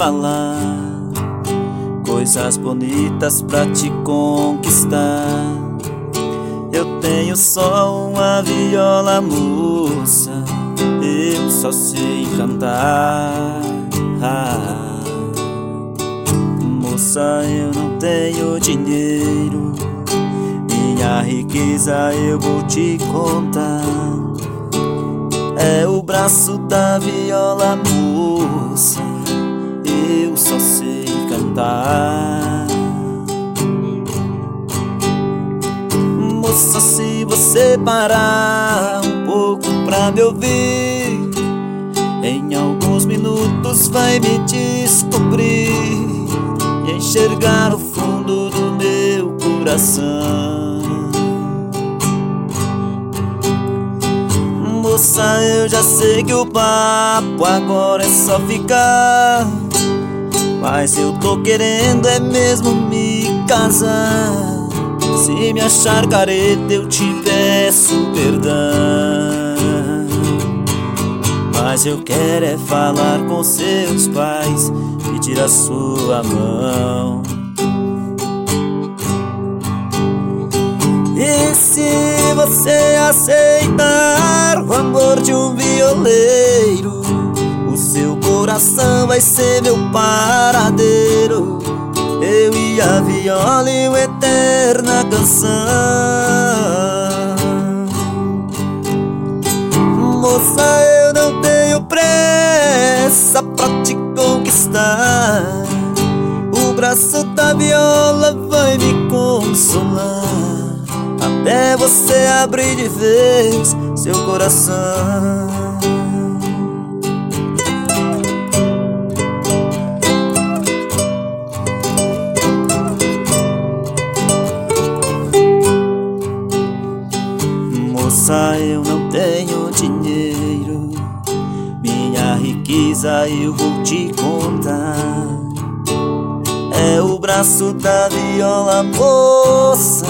falar coisas bonitas pra te conquistar. Eu tenho só uma viola, moça, eu só sei cantar. Moça, eu não tenho dinheiro, minha riqueza eu vou te contar. É o braço da viola, moça, eu só sei cantar. Moça, se você parar um pouco pra me ouvir, em alguns minutos vai me descobrir e enxergar o fundo do meu coração. Moça, eu já sei que o papo agora é só ficar, mas eu tô querendo é mesmo me casar. Se me achar careta eu te peço perdão, mas eu quero é falar com seus pais, pedir a sua mão. E se você aceitar o amor de um violeiro, o seu coração vai ser meu paradeiro, eu e a viola e uma eterna canção. Moça, eu não tenho pressa pra te conquistar, o braço da viola vai me consolar, até você abrir de vez seu coração. Moça, eu não tenho dinheiro, minha riqueza eu vou te contar. É o braço da viola, moça,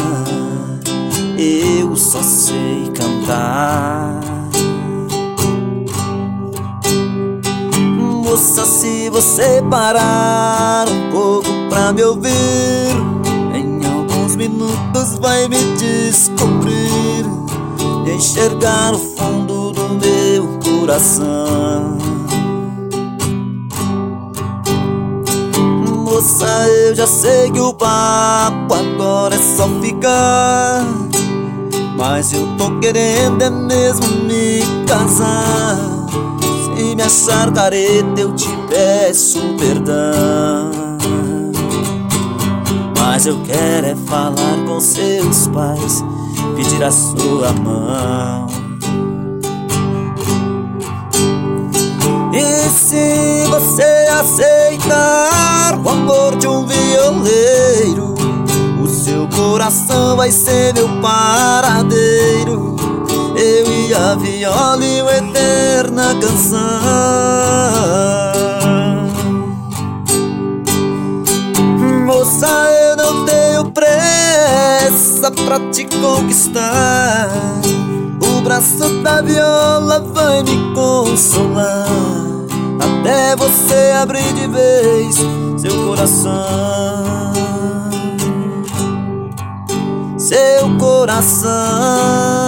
eu só sei cantar. Moça, se você parar um pouco pra me ouvir, em alguns minutos vai me descobrir e enxergar o fundo do meu coração. Moça, eu já sei que o papo agora é só ficar, mas eu tô querendo é mesmo me casar. Se me achar careta eu te peço perdão, mas eu quero é falar com seus pais, pedir a sua mão. E se você aceitar o amor de um violeiro, o seu coração vai ser meu paradeiro, eu e a viola e uma eterna canção. Moça, eu não tenho pressa pra te conquistar, o braço da viola vai me consolar, até você abrir de vez seu coração. Seu coração.